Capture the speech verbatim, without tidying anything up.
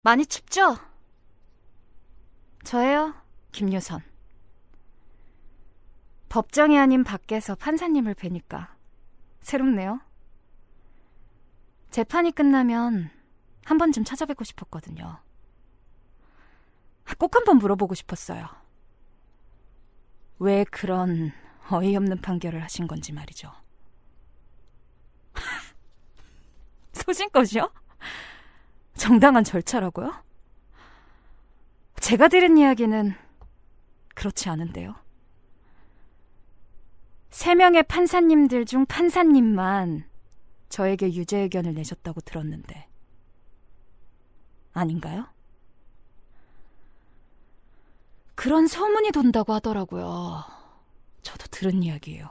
많이 춥죠? 저예요, 김유선. 법정이 아닌 밖에서 판사님을 뵈니까 새롭네요. 재판이 끝나면 한 번쯤 찾아뵙고 싶었거든요. 꼭 한번 물어보고 싶었어요. 왜 그런 어이없는 판결을 하신 건지 말이죠. 소신껏이요? 정당한 절차라고요? 제가 들은 이야기는 그렇지 않은데요. 세 명의 판사님들 중 판사님만 저에게 유죄 의견을 내셨다고 들었는데 아닌가요? 그런 소문이 돈다고 하더라고요. 저도 들은 이야기예요.